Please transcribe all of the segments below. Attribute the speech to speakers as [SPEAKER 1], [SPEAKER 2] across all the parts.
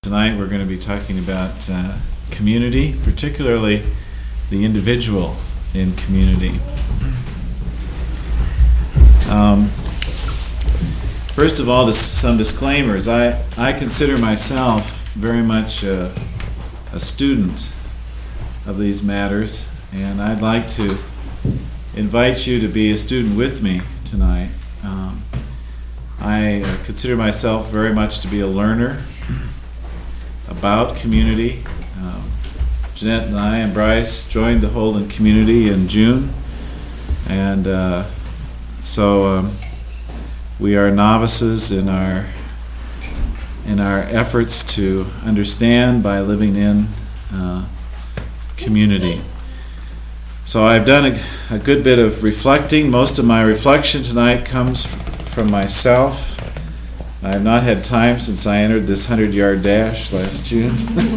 [SPEAKER 1] Tonight we're going to be talking about community, particularly the individual in community. First of all, some disclaimers. I consider myself very much a student of these matters, and I'd like to invite you to be a student with me tonight. I consider myself very much to be a learner about community. Jeanette and I and Bryce joined the Holden community in June, and so we are novices in our efforts to understand by living in community. So I've done a good bit of reflecting. Most of my reflection tonight comes from myself. I have not had time since I entered this 100-yard dash last June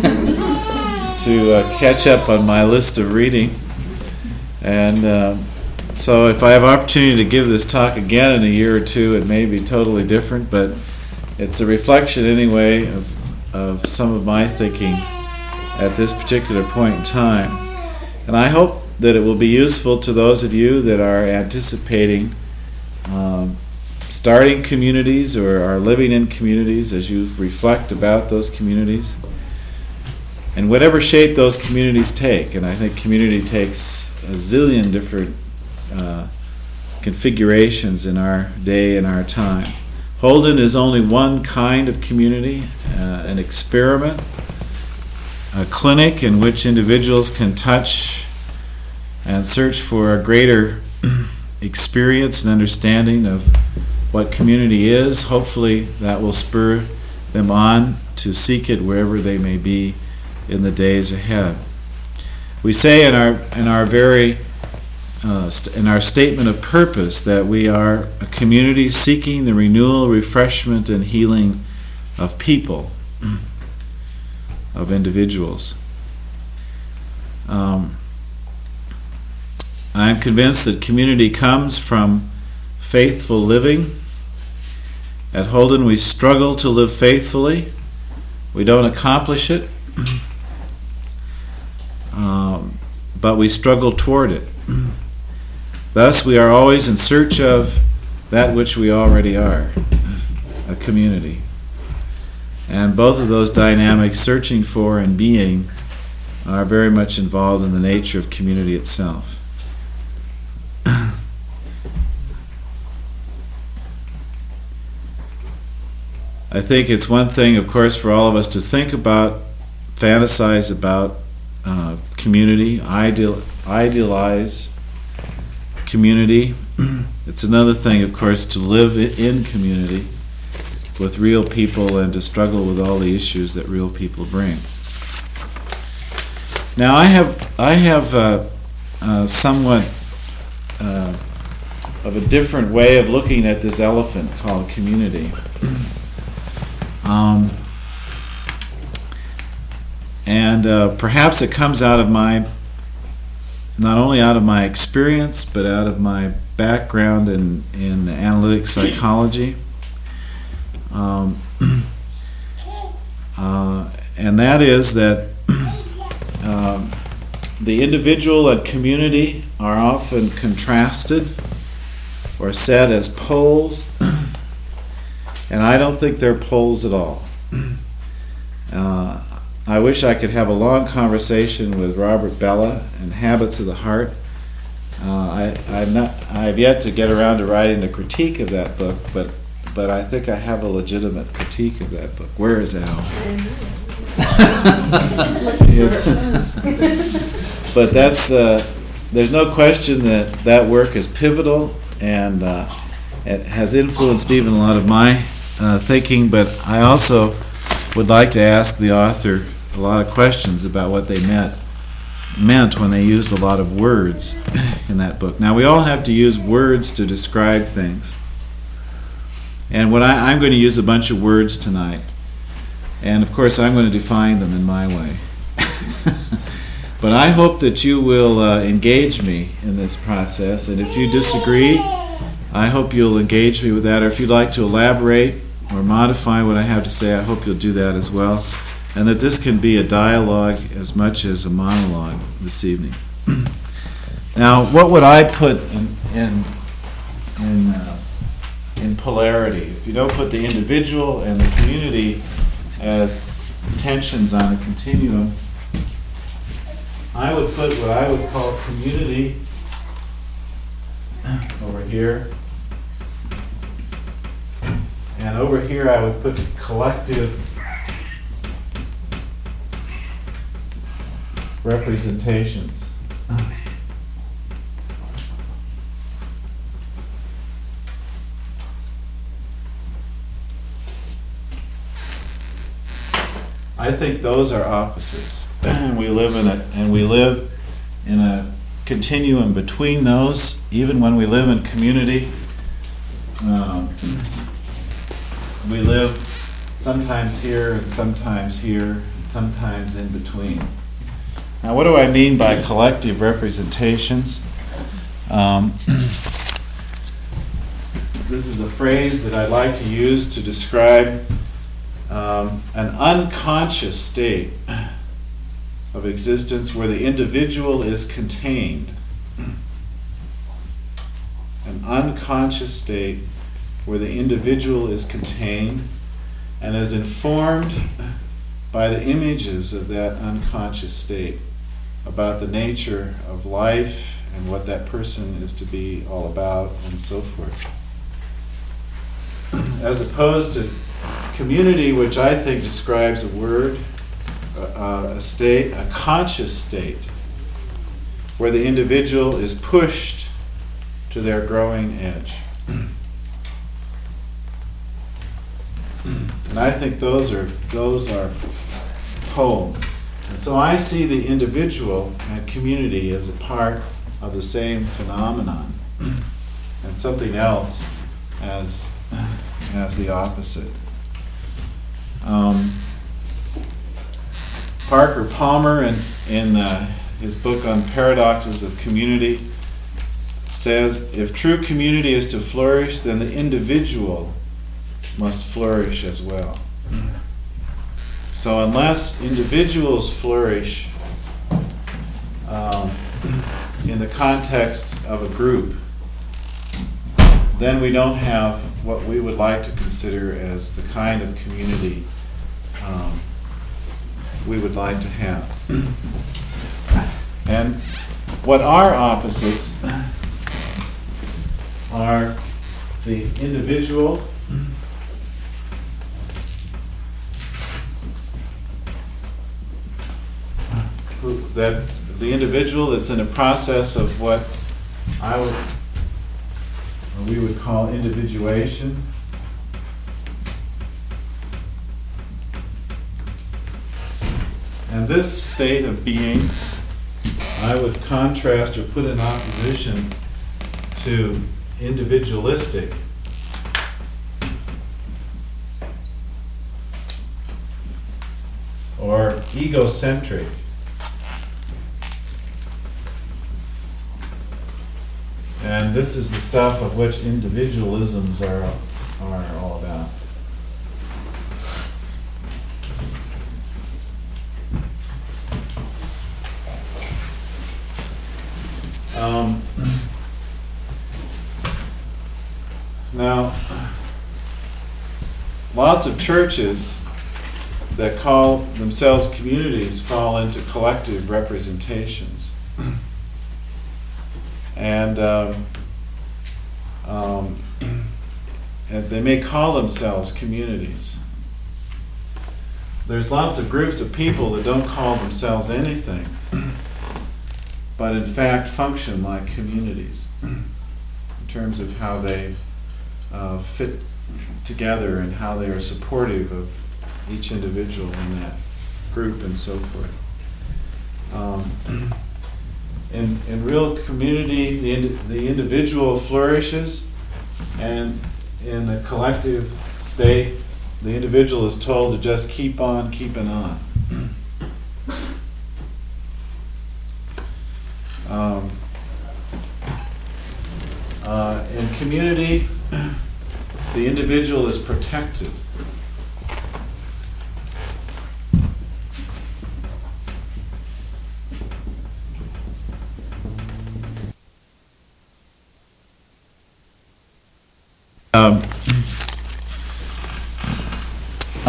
[SPEAKER 1] to catch up on my list of reading. And so if I have opportunity to give this talk again in a year or two, it may be totally different, but it's a reflection anyway of some of my thinking at this particular point in time. And I hope that it will be useful to those of you that are anticipating starting communities or are living in communities as you reflect about those communities and whatever shape those communities take. And I think community takes a zillion different configurations in our day and our time. Holden is only one kind of community, an experiment, a clinic in which individuals can touch and search for a greater experience and understanding of what community is. Hopefully that will spur them on to seek it wherever they may be in the days ahead. We say in our statement of purpose that we are a community seeking the renewal, refreshment, and healing of people, of individuals. I'm convinced that community comes from faithful living. At Holden, we struggle to live faithfully. We don't accomplish it, but we struggle toward it. Thus, we are always in search of that which we already are, a community. And both of those dynamics, searching for and being, are very much involved in the nature of community itself. I think it's one thing, of course, for all of us to think about, fantasize about community, idealize community. It's another thing, of course, to live in community with real people and to struggle with all the issues that real people bring. Now, I have somewhat of a different way of looking at this elephant called community. And perhaps it comes out of not only out of my experience, but out of my background in analytic psychology. And that is that the individual and community are often contrasted or set as poles, and I don't think they're poles at all. I wish I could have a long conversation with Robert Bellah and Habits of the Heart. I've yet to get around to writing a critique of that book, but I think I have a legitimate critique of that book. Where is Al? But there's no question that work is pivotal, and it has influenced even a lot of my thinking, but I also would like to ask the author a lot of questions about what they meant when they used a lot of words in that book. Now, we all have to use words to describe things. And I'm going to use a bunch of words tonight. And, of course, I'm going to define them in my way. But I hope that you will engage me in this process. And if you disagree, I hope you'll engage me with that. Or if you'd like to elaborate or modify what I have to say, I hope you'll do that as well. and that this can be a dialogue as much as a monologue this evening. Now, what would I put in polarity? If you don't put the individual and the community as tensions on a continuum, I would put what I would call community over here, and over here I would put collective representations. I think those are opposites. We live in a continuum between those, even when we live in community. We live sometimes here and sometimes here and sometimes in between. Now, what do I mean by collective representations? This is a phrase that I'd like to use to describe an unconscious state of existence where the individual is contained. An unconscious state where the individual is contained and is informed by the images of that unconscious state about the nature of life and what that person is to be all about and so forth. As opposed to community, which I think describes a state, a conscious state, where the individual is pushed to their growing edge. And I think those are poles. And so I see the individual and community as a part of the same phenomenon, and something else as the opposite. Parker Palmer, in his book on paradoxes of community, says, if true community is to flourish, then the individual must flourish as well. So unless individuals flourish in the context of a group, then we don't have what we would like to consider as the kind of community we would like to have. And what are opposites are the individual that's in a process of what we would call individuation. And this state of being I would contrast or put in opposition to individualistic. Or egocentric. And this is the stuff of which individualisms are all about. Now, lots of churches that call themselves communities fall into collective representations. And they may call themselves communities. There's lots of groups of people that don't call themselves anything, but in fact function like communities in terms of how they fit together and how they are supportive of each individual in that group and so forth. In real community, the individual flourishes, and in the collective state, the individual is told to just keep on keeping on. In community, the individual is protected.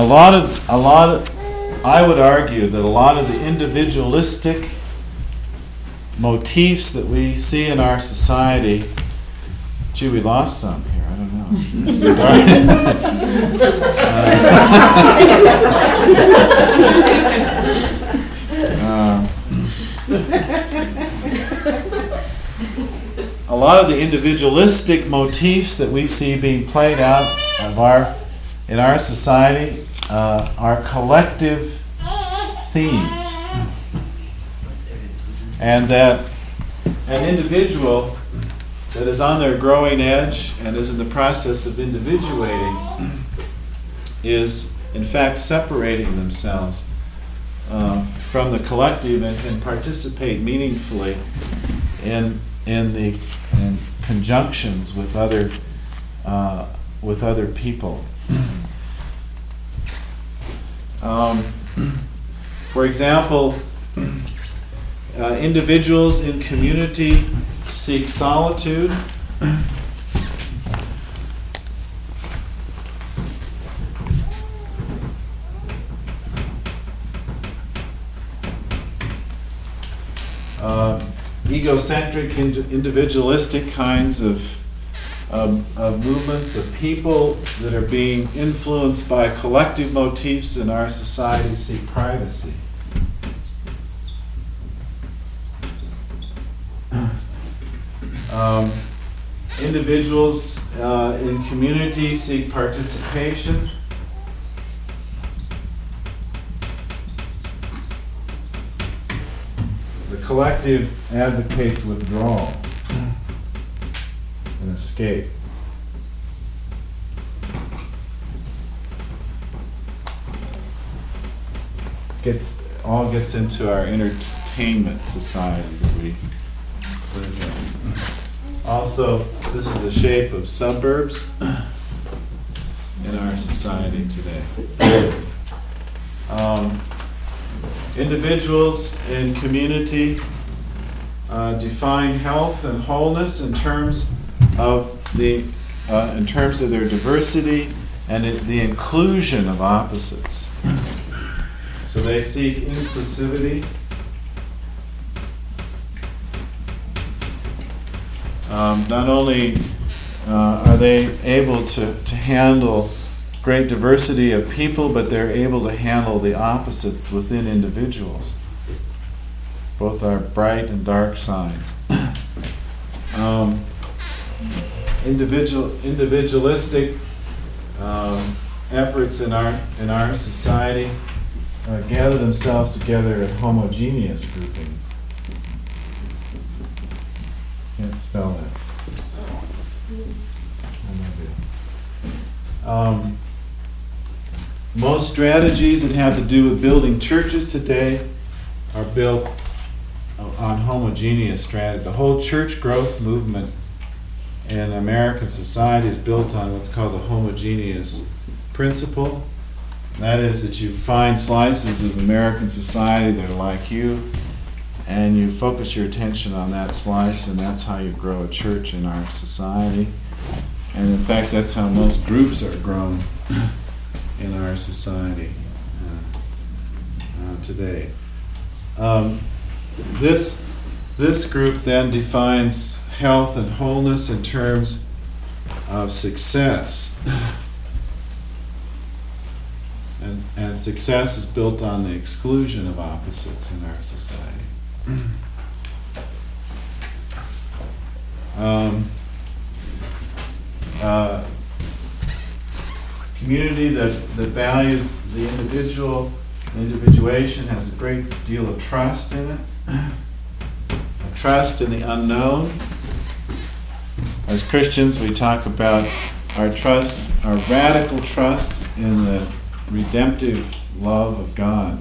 [SPEAKER 1] I would argue that a lot of the individualistic motifs that we see in our society, gee, we lost some here, I don't know. A lot of the individualistic motifs that we see being played out in our society are collective themes. And that an individual that is on their growing edge and is in the process of individuating is, in fact, separating themselves from the collective and can participate meaningfully in conjunctions with other people. For example, individuals in community seek solitude. Egocentric, individualistic kinds of movements of people that are being influenced by collective motifs in our society seek privacy. Individuals in community seek participation. The collective advocates withdrawal and escape. All gets into our entertainment society that we live in. Also, this is the shape of suburbs in our society today. Individuals in community define health and wholeness in terms of their diversity and the inclusion of opposites. So they seek inclusivity. Not only are they able to handle great diversity of people, but they're able to handle the opposites within individuals. Both are bright and dark sides. Individualistic efforts in our society gather themselves together in homogeneous groupings. Can't spell that. Most strategies that have to do with building churches today are built on homogeneous strategy. The whole church growth movement in American society is built on what's called the homogeneous principle. That is that you find slices of American society that are like you, and you focus your attention on that slice, and that's how you grow a church in our society. And in fact, that's how most groups are grown in our society today. This group then defines health and wholeness in terms of success. And success is built on the exclusion of opposites in our society. Community that values the individuation has a great deal of trust in it. A trust in the unknown. As Christians, we talk about our radical trust in the redemptive love of God.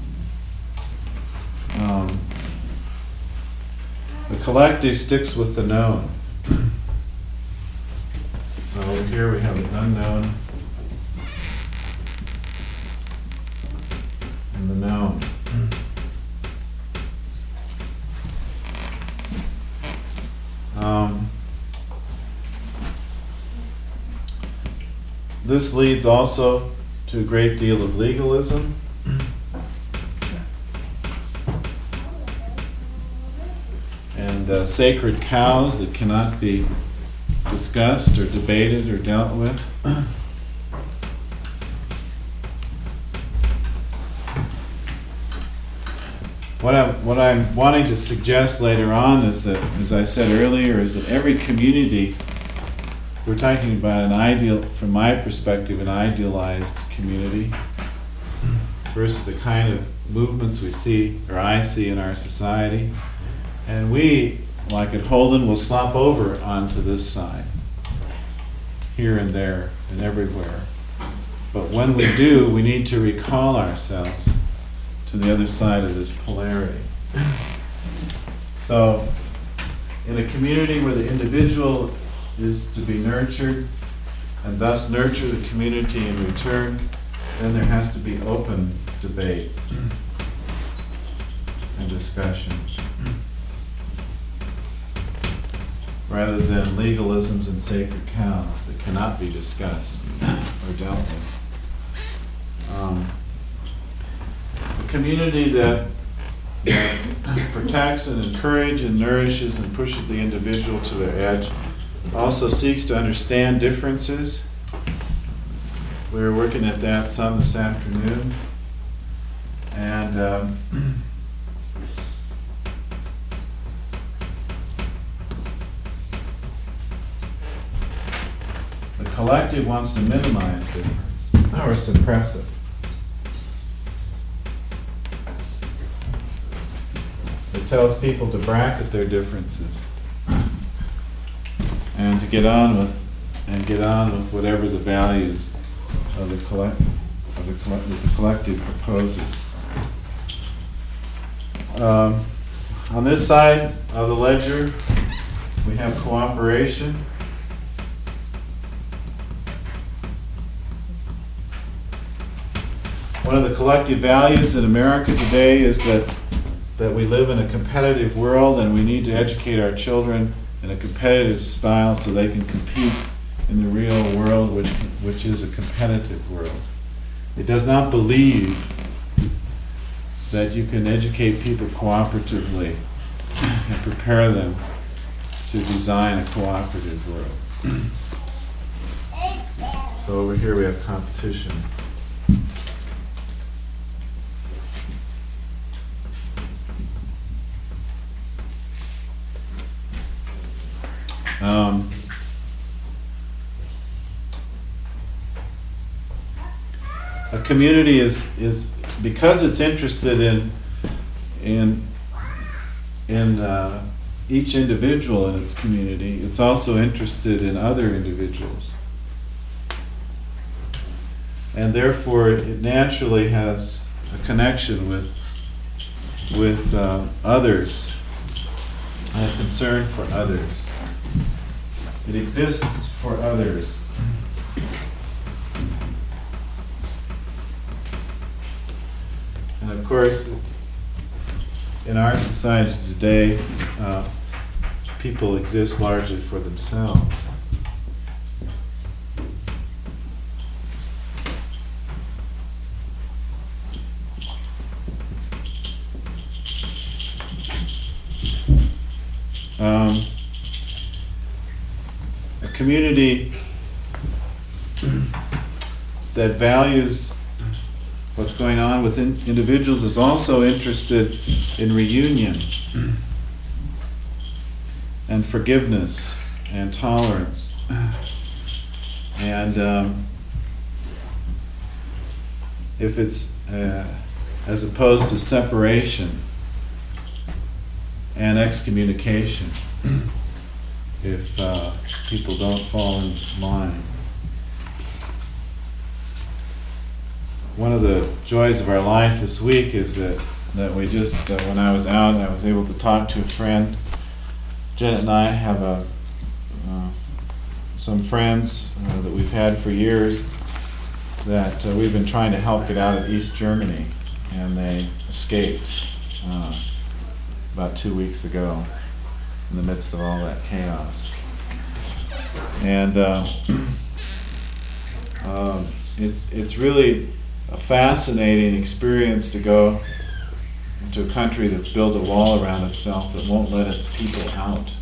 [SPEAKER 1] The collective sticks with the known. So over here we have the unknown and the known. This leads also to a great deal of legalism. And sacred cows that cannot be discussed or debated or dealt with. What I'm wanting to suggest later on is that, as I said earlier, is that every community, we're talking about an ideal, from my perspective, an idealized community versus the kind of movements we see, or I see in our society. And we, like at Holden, will slop over onto this side, here and there and everywhere. But when we do, we need to recall ourselves to the other side of this polarity. So, in a community where the individual is to be nurtured, and thus nurture the community in return, then there has to be open debate and discussion, rather than legalisms and sacred cows that cannot be discussed or dealt with. A community that protects and encourages and nourishes and pushes the individual to their edge also seeks to understand differences. We were working at that some this afternoon. And the collective wants to minimize difference or suppress it. It tells people to bracket their differences and to get on with whatever the values of the collective proposes. On this side of the ledger, we have cooperation. One of the collective values in America today is that we live in a competitive world, and we need to educate our children in a competitive style so they can compete in the real world, which is a competitive world. It does not believe that you can educate people cooperatively and prepare them to design a cooperative world. So over here we have competition. A community is because it's interested in each individual in its community. It's also interested in other individuals, and therefore it naturally has a connection with others and a concern for others. It exists for others. And of course, in our society today, people exist largely for themselves. A community that values what's going on within individuals is also interested in reunion and forgiveness and tolerance. And if it's as opposed to separation and excommunication, if people don't fall in line. One of the joys of our life this week is that we just, when I was out and I was able to talk to a friend, Janet and I have some friends that we've had for years that we've been trying to help get out of East Germany, and they escaped about 2 weeks ago in the midst of all that chaos. And it's really a fascinating experience to go to a country that's built a wall around itself that won't let its people out.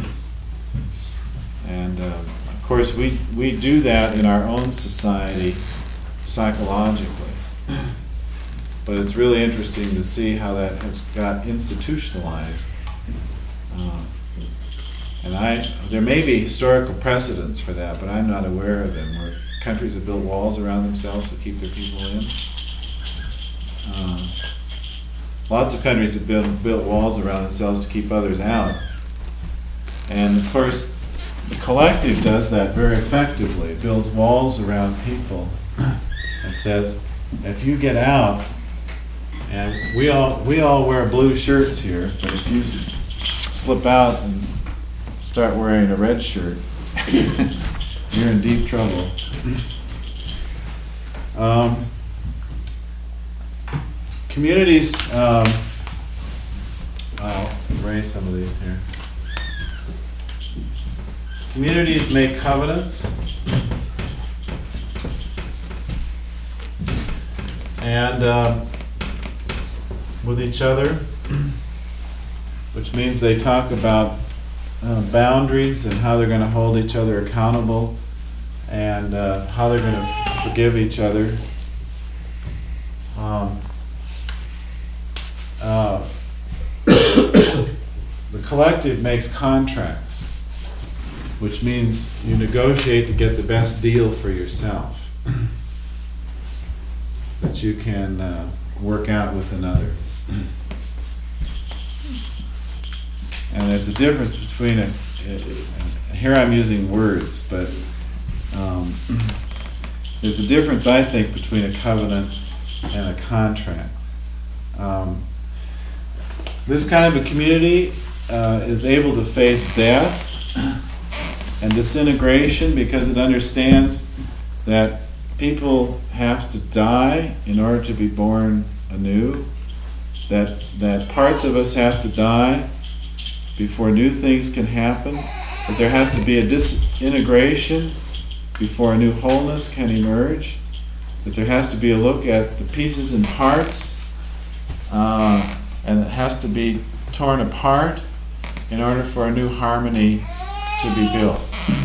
[SPEAKER 1] And of course, we do that in our own society psychologically. But it's really interesting to see how that has got institutionalized. And there may be historical precedents for that, but I'm not aware of them, where countries have built walls around themselves to keep their people in. Lots of countries have built walls around themselves to keep others out. And of course, the collective does that very effectively. It builds walls around people and says, if you get out, and we all wear blue shirts here, but if you slip out and start wearing a red shirt, you're in deep trouble. Communities, I'll erase some of these here. Communities make covenants, and with each other, which means they talk about boundaries and how they're going to hold each other accountable, and how they're going to forgive each other. The collective makes contracts, which means you negotiate to get the best deal for yourself that you can work out with another. And there's a difference between here I'm using words, but there's a difference, I think, between a covenant and a contract. This kind of a community is able to face death and disintegration because it understands that people have to die in order to be born anew, that parts of us have to die before new things can happen, that there has to be a disintegration before a new wholeness can emerge, that there has to be a look at the pieces and parts, and it has to be torn apart in order for a new harmony to be built.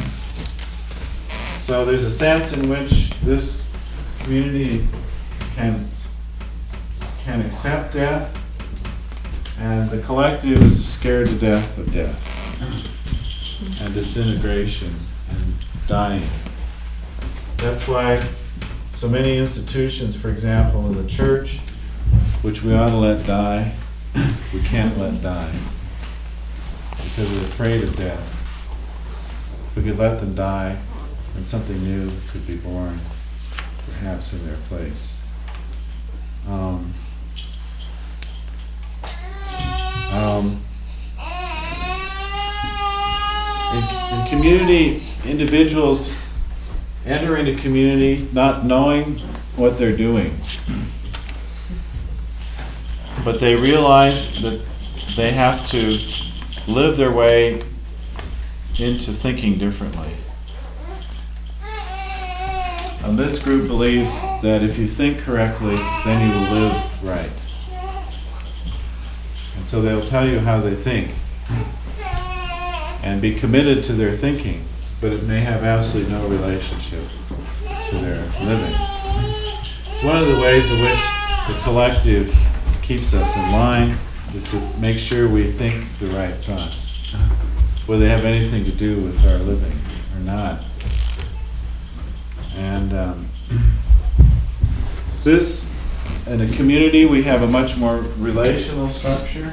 [SPEAKER 1] So there's a sense in which this community can accept death, and the collective is scared to death of death and disintegration and dying. That's why so many institutions, for example, in the church, which we ought to let die, we can't let die because we're afraid of death. If we could let them die, then something new could be born, perhaps in their place. In community, individuals enter into community not knowing what they're doing, but they realize that they have to live their way into thinking differently. And this group believes that if you think correctly, then you will live right. And so they'll tell you how they think and be committed to their thinking, but it may have absolutely no relationship to their living. It's one of the ways in which the collective keeps us in line, is to make sure we think the right thoughts, whether they have anything to do with our living or not. And this, in a community, we have a much more relational structure.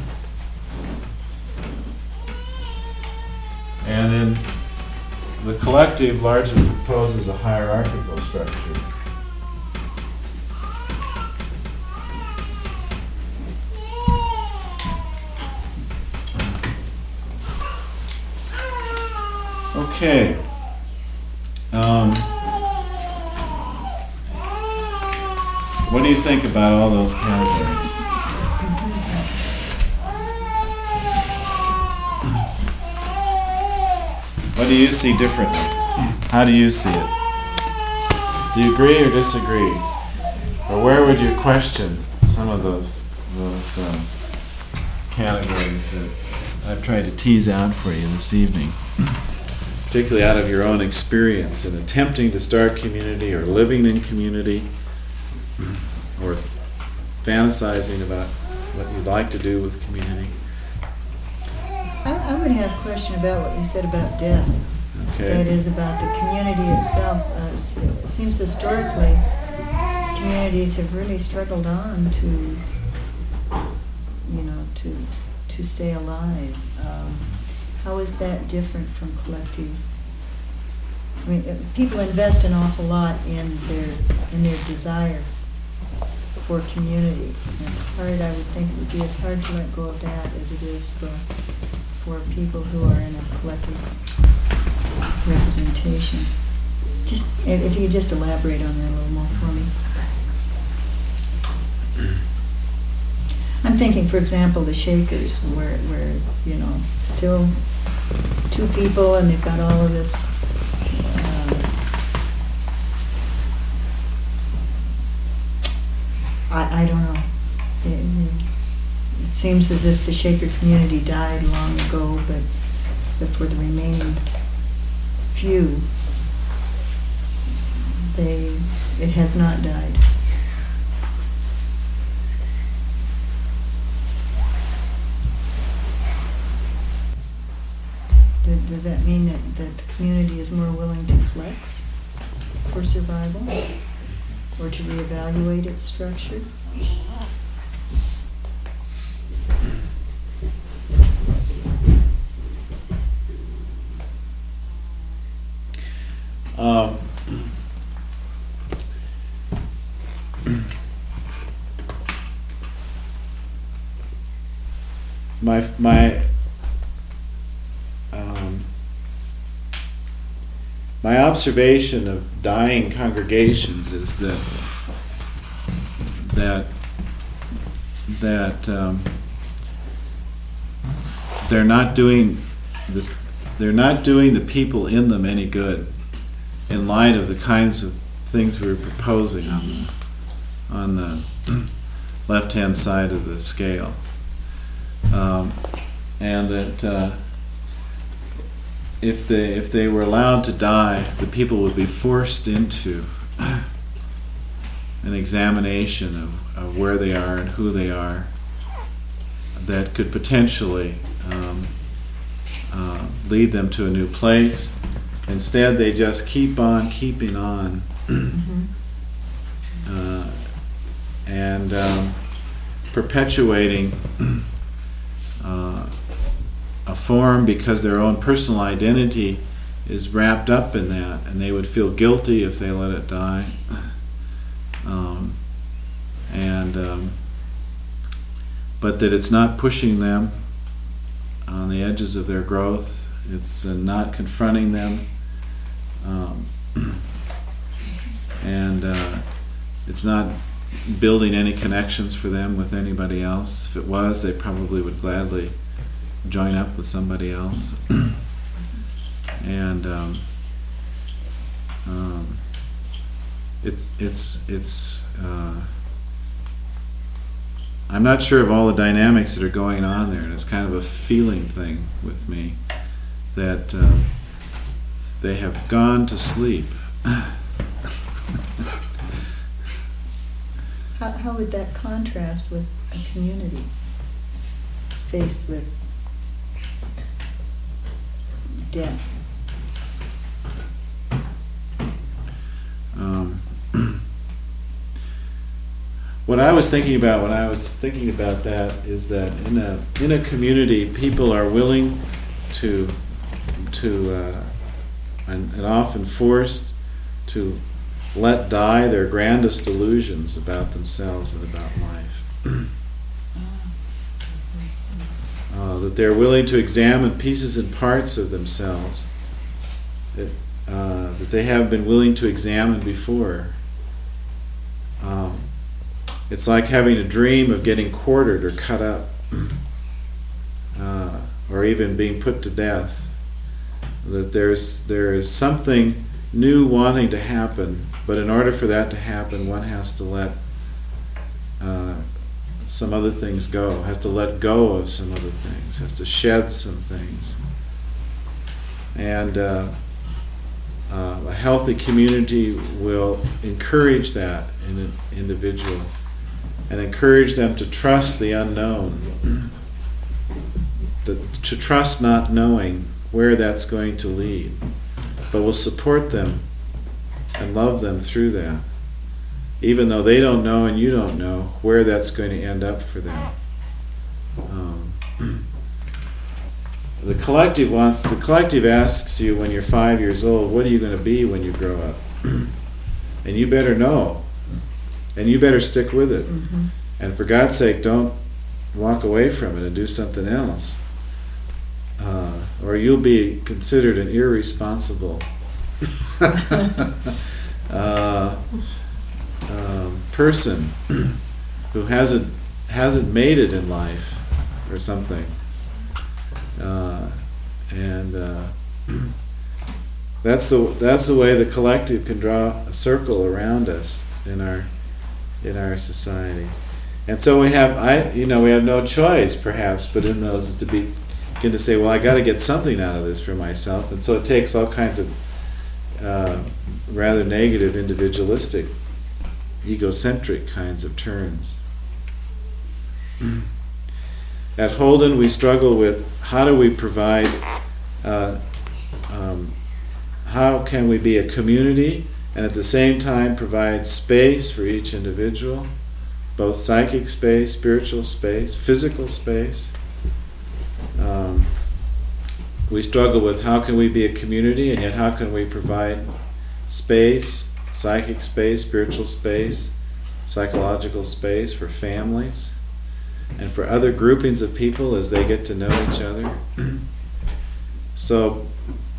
[SPEAKER 1] And in the collective largely proposes a hierarchical structure. Okay. What do you think about all those categories? What do you see differently? How do you see it? Do you agree or disagree? Or where would you question some of those categories that I've tried to tease out for you this evening? Particularly out of your own experience in attempting to start community or living in community or fantasizing about what you'd like to do with community.
[SPEAKER 2] I would have a question about what you said about death.
[SPEAKER 1] Okay.
[SPEAKER 2] That is about the community itself. It seems historically communities have really struggled on to, to stay alive. How is that different from collective? I mean, people invest an awful lot in their desire for community. And it's hard, I would think, it would be as hard to let go of that as it is for people who are in a collective representation. Just if you could just elaborate on that a little more for me. I'm thinking, for example, the Shakers, where still two people, and they've got all of this. I don't know. It seems as if the Shaker community died long ago, but for the remaining few, it has not died. Does that mean that the community is more willing to flex for survival or to reevaluate its structure?
[SPEAKER 1] My observation of dying congregations is that they're not doing the people in them any good in light of the kinds of things we were proposing on the left-hand side of the scale, and that if they were allowed to die, the people would be forced into an examination of where they are and who they are that could potentially lead them to a new place. Instead, they just keep on keeping on, and perpetuating a form because their own personal identity is wrapped up in that, and they would feel guilty if they let it die. But that it's not pushing them on the edges of their growth. It's not confronting them, and it's not building any connections for them with anybody else. If it was, they probably would gladly join up with somebody else. And it's I'm not sure of all the dynamics that are going on there, and it's kind of a feeling thing with me that they have gone to sleep.
[SPEAKER 2] How would that contrast with a community faced with death?
[SPEAKER 1] What I was thinking about when I was thinking about that is that in a community, people are willing to and often forced to let die their grandest illusions about themselves and about life. That they're willing to examine pieces and parts of themselves that they haven't been willing to examine before. It's like having a dream of getting quartered or cut up, or even being put to death. That there is something new wanting to happen, but in order for that to happen, one has to let some other things go, has to let go of some other things, has to shed some things. And a healthy community will encourage that in an individual and encourage them to trust the unknown, to trust not knowing where that's going to lead, but will support them and love them through that, even though they don't know and you don't know where that's going to end up for them. The collective asks you when you're 5 years old, what are you going to be when you grow up? And you better know, and you better stick with it.
[SPEAKER 2] Mm-hmm.
[SPEAKER 1] And for God's sake, don't walk away from it and do something else, or you'll be considered an irresponsible person who hasn't made it in life or something. That's the way the collective can draw a circle around us in our society. And so we have no choice, perhaps, but in those is to begin to say, well, I got to get something out of this for myself. And so it takes all kinds of rather negative, individualistic, egocentric kinds of turns. At Holden, we struggle with how do we provide, how can we be a community and at the same time provide space for each individual, both psychic space, spiritual space, physical space. We struggle with how can we be a community and yet how can we provide space, psychic space, spiritual space, psychological space for families and for other groupings of people as they get to know each other. So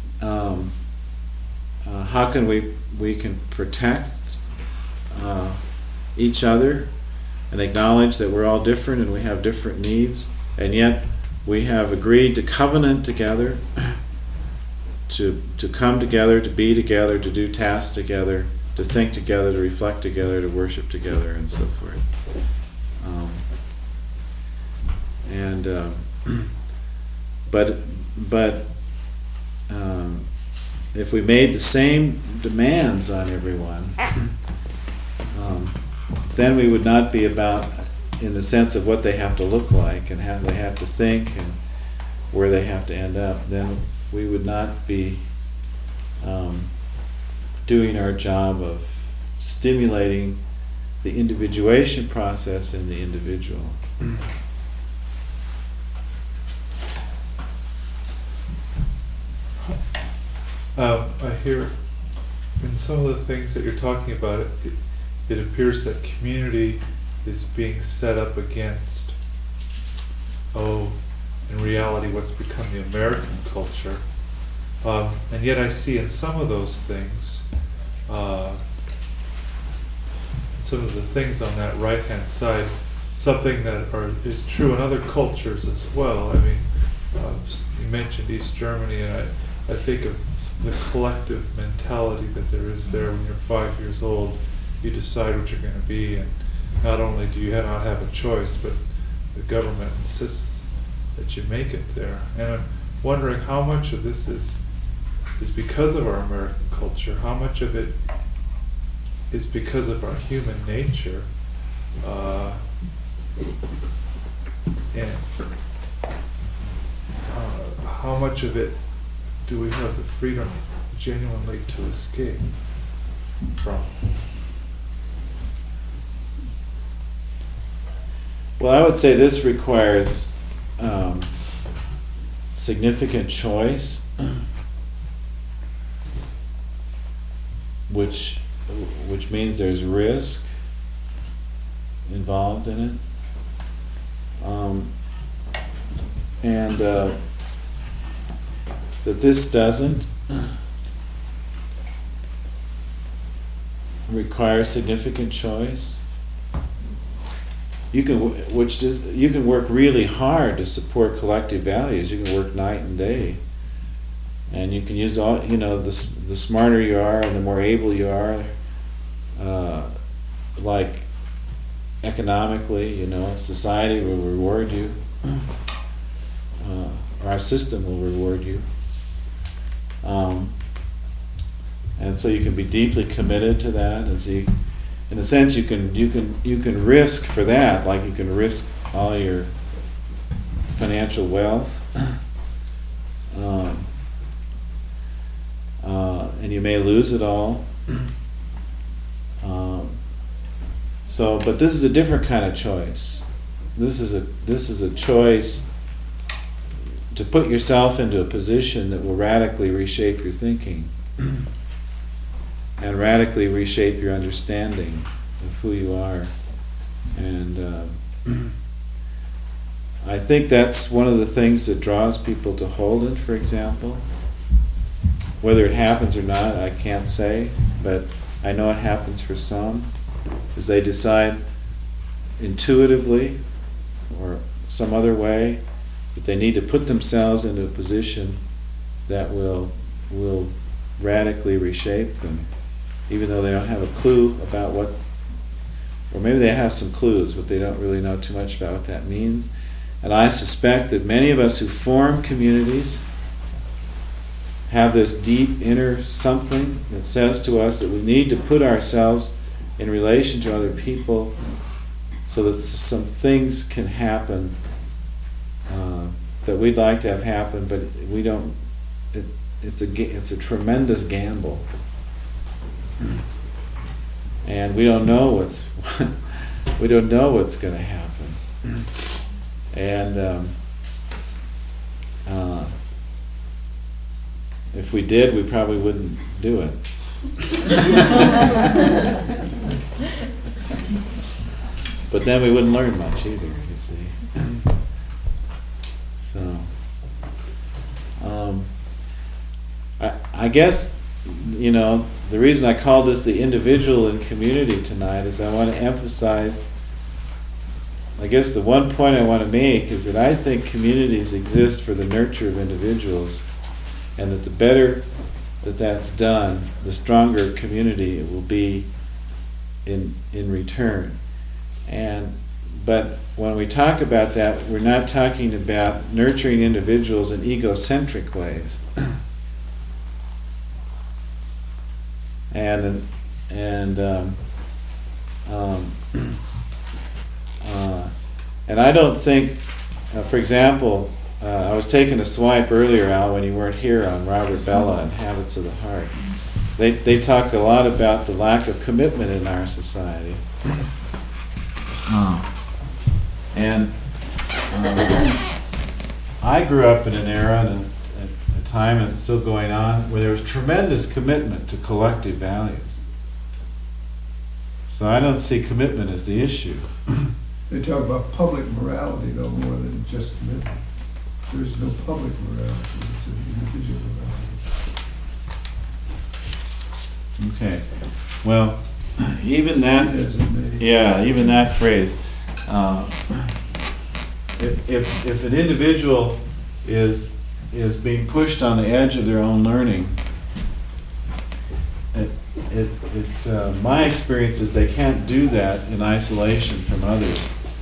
[SPEAKER 1] how can we can protect each other and acknowledge that we're all different and we have different needs, and yet we have agreed to covenant together, to come together, to be together, to do tasks together, to think together, to reflect together, to worship together, and so forth. But if we made the same demands on everyone, then we would not be about in the sense of what they have to look like and how they have to think and where they have to end up. Then we would not be doing our job of stimulating the individuation process in the individual.
[SPEAKER 3] I hear in some of the things that you're talking about, it appears that community is being set up against, in reality, what's become the American culture. And yet I see in some of those things, some of the things on that right-hand side, something that is true in other cultures as well. I mean, you mentioned East Germany, and I think of the collective mentality that there is there when you're 5 years old. You decide what you're going to be, and not only do you not have a choice, but the government insists that you make it there. And I'm wondering how much of this is because of our American culture, how much of it is because of our human nature, and how much of it do we have the freedom genuinely to escape from?
[SPEAKER 1] Well, I would say this requires significant choice, which means there's risk involved in it, and that this doesn't require significant choice. You can work really hard to support collective values. You can work night and day, And you can use all, the smarter you are and the more able you are, like economically, society will reward you. Our system will reward you. And so you can be deeply committed to that, and so in a sense you can risk for that, like you can risk all your financial wealth, and you may lose it all. But this is a different kind of choice. This is a choice to put yourself into a position that will radically reshape your thinking and radically reshape your understanding of who you are. And I think that's one of the things that draws people to Holden, for example. Whether it happens or not, I can't say, but I know it happens for some, because they decide intuitively or some other way that they need to put themselves into a position that will radically reshape them, even though they don't have a clue about what, or maybe they have some clues, but they don't really know too much about what that means. And I suspect that many of us who form communities have this deep inner something that says to us that we need to put ourselves in relation to other people so that some things can happen that we'd like to have happen, but we don't. It's a tremendous gamble, and we don't know what's going to happen, and if we did, we probably wouldn't do it. But then we wouldn't learn much either, you see. So, I guess, the reason I call this the individual and community tonight is I want to emphasize, I guess the one point I want to make is that I think communities exist for the nurture of individuals, and that the better that that's done, the stronger community it will be in return. But when we talk about that, we're not talking about nurturing individuals in egocentric ways. And I don't think, for example, I was taking a swipe earlier, Al, when you weren't here, on Robert Bellah and Habits of the Heart. They talk a lot about the lack of commitment in our society. And I grew up in an era and a time, and it's still going on, where there was tremendous commitment to collective values. So I don't see commitment as the issue.
[SPEAKER 4] They talk about public morality, though, more than just commitment. There's no public morality, it's an individual morality.
[SPEAKER 1] Okay. Well, even that, even that phrase, if an individual is being pushed on the edge of their own learning, my experience is they can't do that in isolation from others.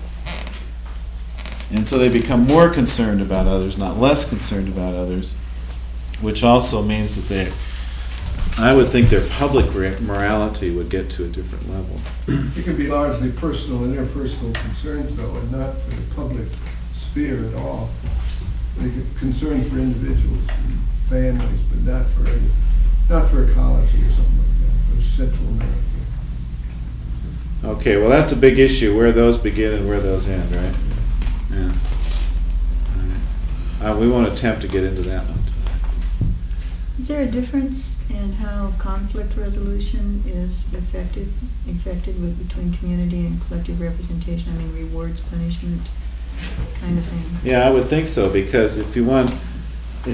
[SPEAKER 1] And so they become more concerned about others, not less concerned about others, which also means that I would think their public morality would get to a different level.
[SPEAKER 4] It can be largely personal and interpersonal concerns, though, and not for the public sphere at all. They get concerns for individuals and families, but not for ecology or something like that, for Central America.
[SPEAKER 1] Okay, well, that's a big issue, where those begin and where those end, right? Yeah. All right. We won't attempt to get into that one tonight.
[SPEAKER 2] Is there a difference in how conflict resolution is effected between community and collective representation? I mean, rewards, punishment, kind of thing.
[SPEAKER 1] Yeah, I would think so, because if you want to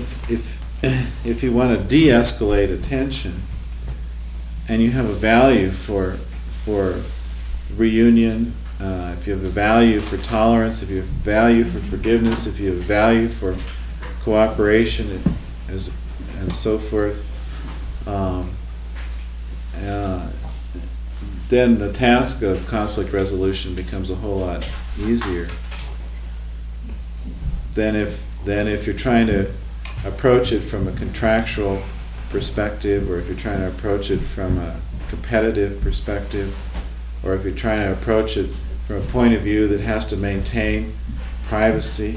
[SPEAKER 1] de-escalate a tension, and you have a value for reunion, if you have a value for tolerance, if you have a value for forgiveness, if you have a value for cooperation as and so forth, then the task of conflict resolution becomes a whole lot easier than if you're trying to approach it from a contractual perspective, or if you're trying to approach it from a competitive perspective, or if you're trying to approach it from a point of view that has to maintain privacy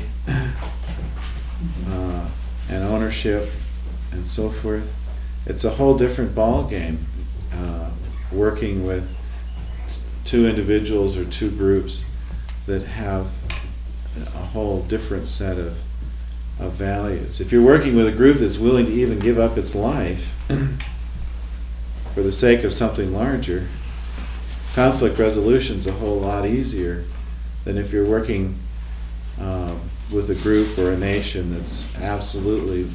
[SPEAKER 1] and ownership and so forth. It's a whole different ballgame working with two individuals or two groups that have a whole different set of values. If you're working with a group that's willing to even give up its life for the sake of something larger, conflict resolution's a whole lot easier than if you're working with a group or a nation that's absolutely,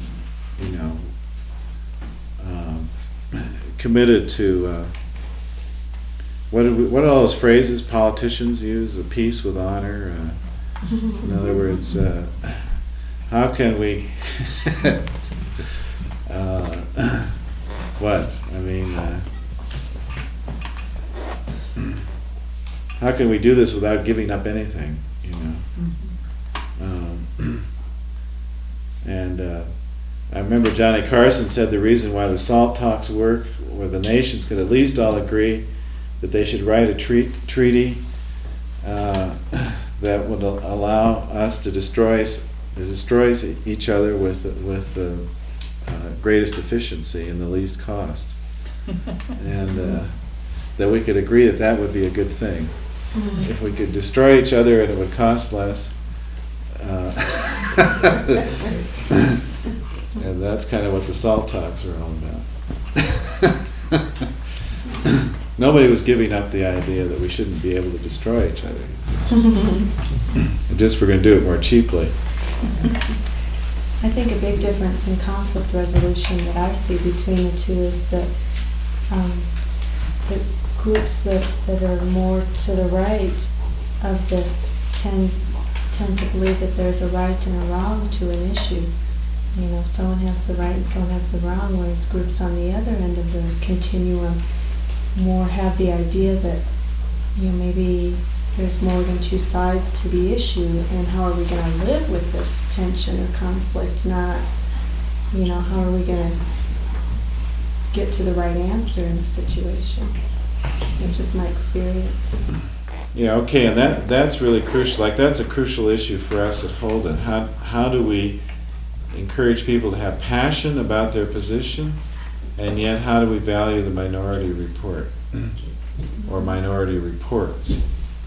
[SPEAKER 1] committed to what are all those phrases politicians use? A peace with honor. In other words, how can we? What I mean. How can we do this without giving up anything? And I remember Johnny Carson said the reason why the SALT talks work, where the nations could at least all agree that they should write a treaty that would allow us to destroy each other with the greatest efficiency and the least cost, and that we could agree that would be a good thing. If we could destroy each other and it would cost less. And that's kind of what the SALT talks are all about. Nobody was giving up the idea that we shouldn't be able to destroy each other. Just we're going to do it more cheaply.
[SPEAKER 5] I think a big difference in conflict resolution that I see between the two is that the groups that are more to the right of this tend to believe that there's a right and a wrong to an issue. Someone has the right and someone has the wrong, whereas groups on the other end of the continuum more have the idea that maybe there's more than two sides to the issue, and how are we going to live with this tension or conflict, not how are we going to get to the right answer in a situation. It's just my experience.
[SPEAKER 1] Yeah, okay, and that's really crucial. Like, that's a crucial issue for us at Holden. How do we encourage people to have passion about their position, and yet how do we value the minority report or minority reports?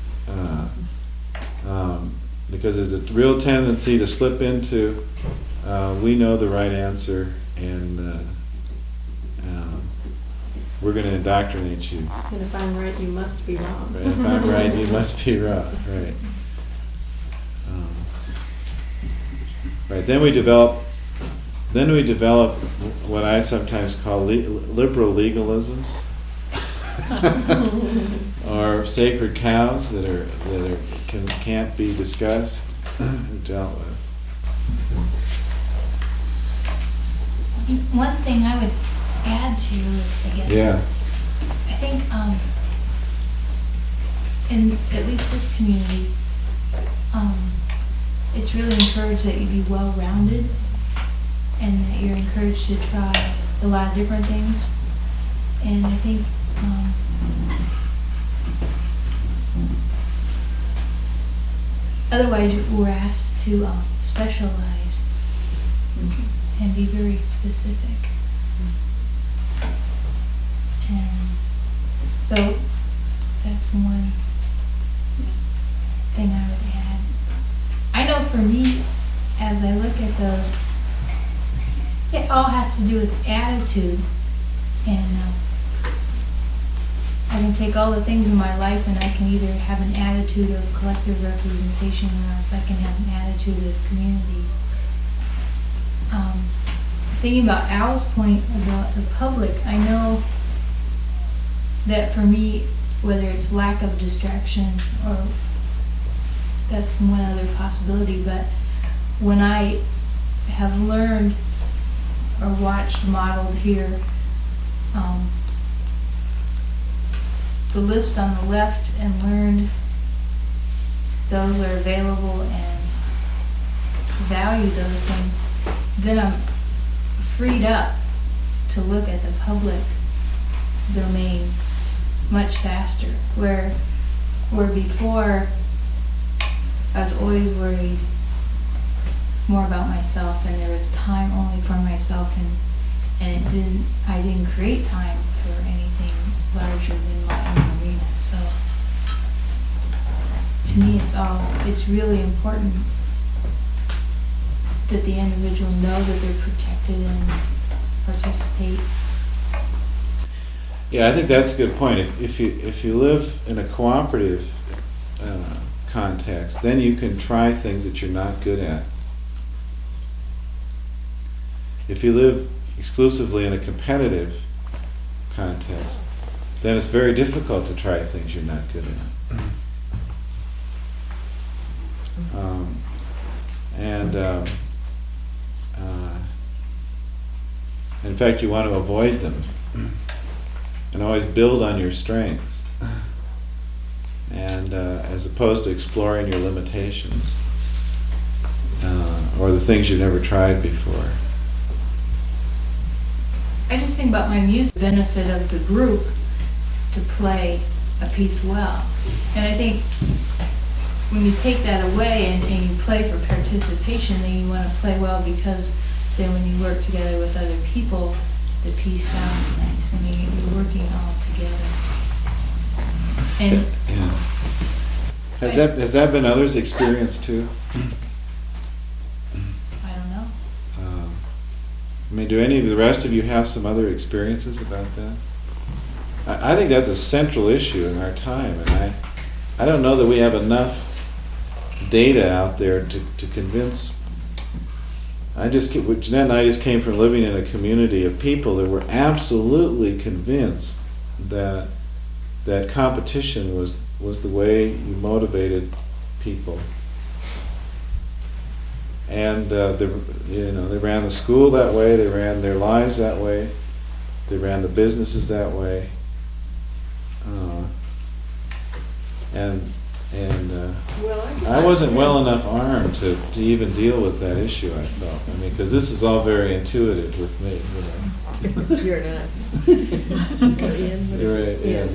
[SPEAKER 1] Because there's a real tendency to slip into we know the right answer, and we're going to indoctrinate you.
[SPEAKER 5] And if I'm right, you must be wrong.
[SPEAKER 1] Right, if I'm right, you must be wrong. Right. Right. Then we develop what I sometimes call liberal legalisms, or sacred cows that can't be discussed and dealt with.
[SPEAKER 6] One thing I would add to your list, I guess.
[SPEAKER 1] Yeah.
[SPEAKER 6] I think in at least this community, it's really encouraged that you be well-rounded, and that you're encouraged to try a lot of different things. And I think otherwise we're asked to specialize and be very specific. And so that's one thing I would add. I know for me, as I look at those, it all has to do with attitude. And I can take all the things in my life and I can either have an attitude of collective representation, or else I can have an attitude of community. Thinking about Al's point about the public, I know that for me, whether it's lack of distraction or that's one other possibility, but when I have learned or watched modeled here. The list on the left and learned, those are available and value those things. Then I'm freed up to look at the public domain much faster, where before I was always worried more about myself, and there was time only for myself, and I didn't create time for anything larger than my own arena. So to me, it's really important that the individual know that they're protected and participate.
[SPEAKER 1] Yeah, I think that's a good point. If you live in a cooperative context, then you can try things that you're not good at. If you live exclusively in a competitive context, then it's very difficult to try things you're not good at. In fact, you want to avoid them and always build on your strengths, and as opposed to exploring your limitations or the things you've never tried before.
[SPEAKER 6] I just think about my music, the benefit of the group to play a piece well. And I think when you take that away and you play for participation, then you want to play well, because then when you work together with other people, the piece sounds nice and you're working all together. And
[SPEAKER 1] yeah. Has that been others' experience too?
[SPEAKER 6] I don't know.
[SPEAKER 1] I mean, do any of the rest of you have some other experiences about that? I think that's a central issue in our time, and I don't know that we have enough data out there to convince. Jeanette and I just came from living in a community of people that were absolutely convinced that competition was the way you motivated people. And they ran the school that way, they ran their lives that way, they ran the businesses that way. I wasn't well enough armed to even deal with that issue, I felt. I mean, because this is all very intuitive with me,
[SPEAKER 7] You're not.
[SPEAKER 1] You're right, yeah.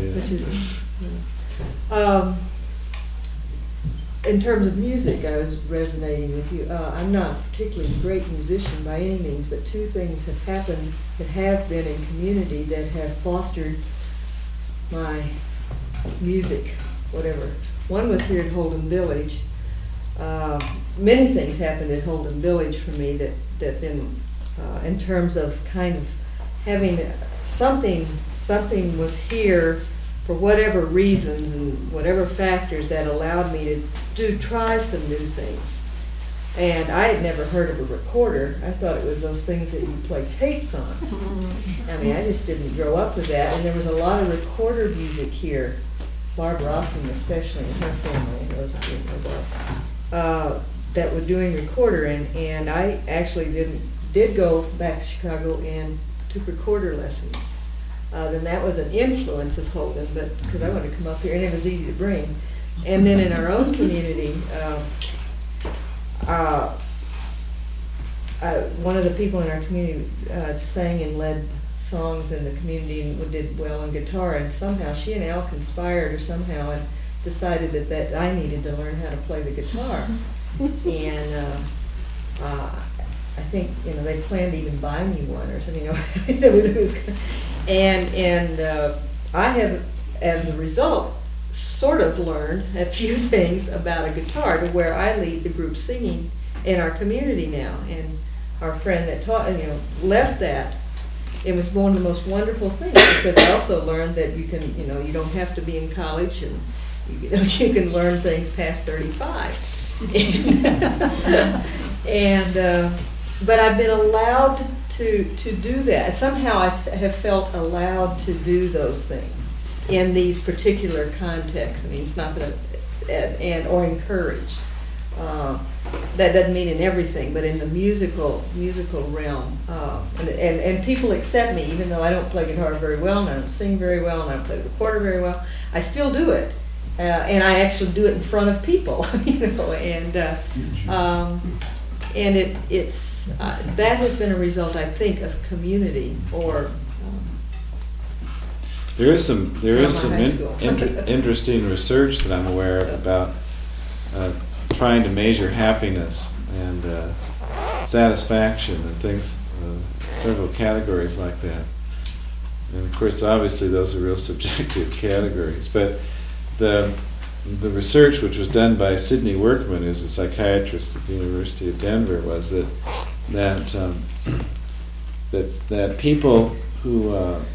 [SPEAKER 7] In terms of music, I was resonating with you. I'm not a particularly great musician by any means, but two things have happened that have been in community that have fostered my music, whatever. One was here at Holden Village. Many things happened at Holden Village for me that then, in terms of kind of having something was here for whatever reasons and whatever factors that allowed me to try some new things. And I had never heard of a recorder. I thought it was those things that you play tapes on. I mean, I just didn't grow up with that. And there was a lot of recorder music here. Barb Rossum especially, and her family, those of you know, that were doing recorder. And I actually did go back to Chicago and took recorder lessons. Then that was an influence of Holden, but because I wanted to come up here, and it was easy to bring. And then in our own community, one of the people in our community sang and led songs in the community and did well on guitar, and somehow she and Al conspired or somehow and decided that I needed to learn how to play the guitar. And I think they planned to even buy me one or something. And I have, as a result, sort of learned a few things about a guitar to where I lead the group singing in our community now. And our friend that taught, left that. It was one of the most wonderful things, because I also learned that you can, you don't have to be in college, and you can learn things past 35. But I've been allowed to do that. Somehow I have felt allowed to do those things in these particular contexts. I mean, it's not that, or encouraged. that doesn't mean in everything, but in the musical realm. And people accept me, even though I don't play guitar very well, and I don't sing very well, and I don't play the recorder very well. I still do it. And I actually do it in front of people, and it's that has been a result, I think, of community or.
[SPEAKER 1] There is some
[SPEAKER 7] high school.
[SPEAKER 1] interesting research that I'm aware of about trying to measure happiness and satisfaction and things, several categories like that. And of course, obviously, those are real subjective categories. But the research, which was done by Sidney Workman, who's a psychiatrist at the University of Denver, was that people who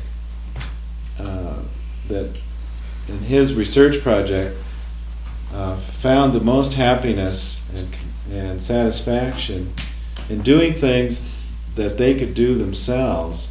[SPEAKER 1] that in his research project found the most happiness and satisfaction in doing things that they could do themselves,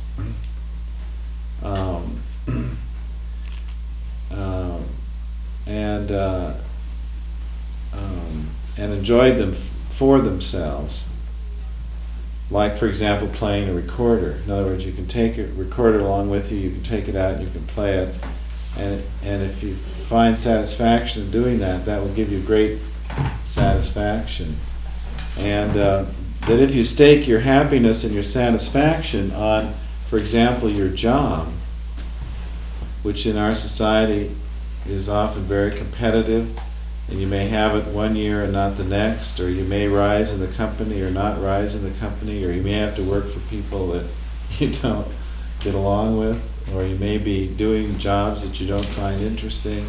[SPEAKER 1] and enjoyed them for themselves. Like, for example, playing a recorder. In other words, you can take a recorder along with you, you can take it out, and you can play it. And if you find satisfaction in doing that, that will give you great satisfaction. And that if you stake your happiness and your satisfaction on, for example, your job, which in our society is often very competitive, and you may have it one year and not the next, or you may rise in the company or not rise in the company, or you may have to work for people that you don't get along with, or you may be doing jobs that you don't find interesting,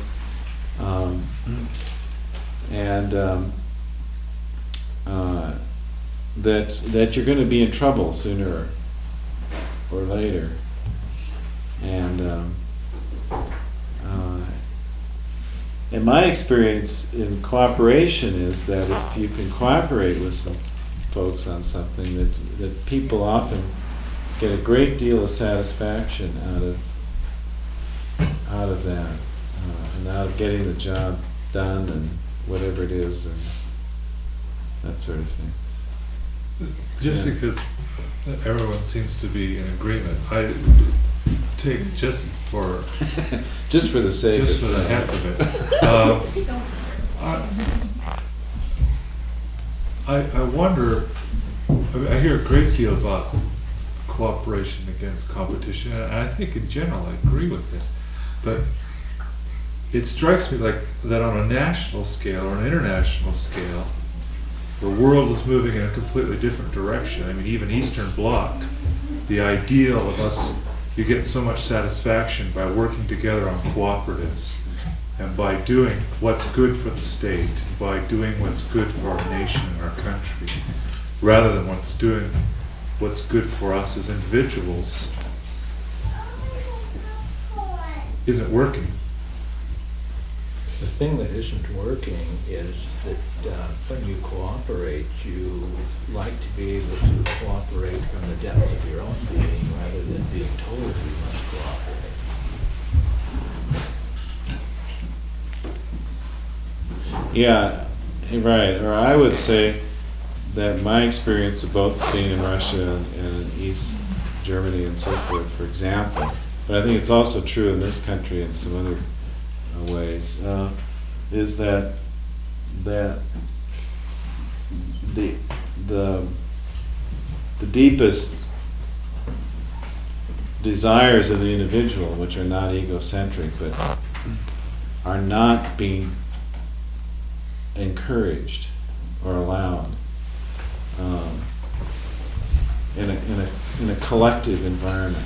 [SPEAKER 1] that you're going to be in trouble sooner or later. And my experience in cooperation is that if you can cooperate with some folks on something, that people often get a great deal of satisfaction out of that, and out of getting the job done and whatever it is, and that sort of thing.
[SPEAKER 3] Just because everyone seems to be in agreement, I take just for
[SPEAKER 1] just for the sake
[SPEAKER 3] just
[SPEAKER 1] of
[SPEAKER 3] for the heck of it. I wonder. I hear a great deal about cooperation against competition, and I think in general I agree with it. But it strikes me like that on a national scale or an international scale, the world is moving in a completely different direction. I mean, even Eastern Bloc, the ideal of us, you get so much satisfaction by working together on cooperatives and by doing what's good for the state, by doing what's good for our nation and our country, rather than what's good for us as individuals, isn't working.
[SPEAKER 8] The thing that isn't working is that when you cooperate, you like to be able to cooperate from the depth of your own being rather than being told you must cooperate.
[SPEAKER 1] Yeah, right. Or I would say that my experience of both being in Russia and in East Germany and so forth, for example, but I think it's also true in this country in some other ways, is that the deepest desires of the individual, which are not egocentric but are not being encouraged or allowed in a collective environment.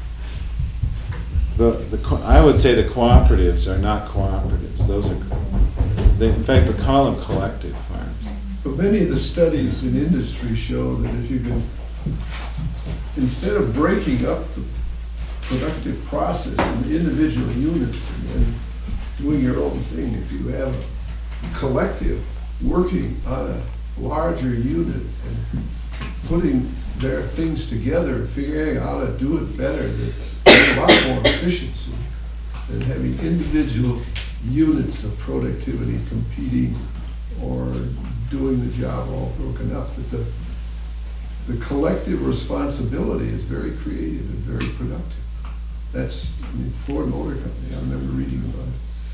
[SPEAKER 1] I would say the cooperatives are not cooperatives. Those are, in fact, we call them collective farms.
[SPEAKER 4] But many of the studies in industry show that if you can, instead of breaking up the productive process into individual units and doing your own thing, if you have a collective working on a larger unit and putting their things together and figuring out how to do it better, there's a lot more efficiency than having individual units of productivity competing or doing the job all broken up. That the collective responsibility is very creative and very productive. That's Ford Motor Company. I remember reading about